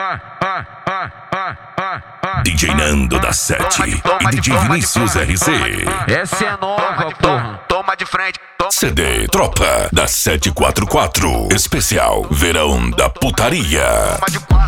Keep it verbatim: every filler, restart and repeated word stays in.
D J Nando da sete e D J Vinícius R C. Essa é nova, porra. Toma de frente. C D Tropa da sete quatro quatro. Especial Verão da Putaria. Toma de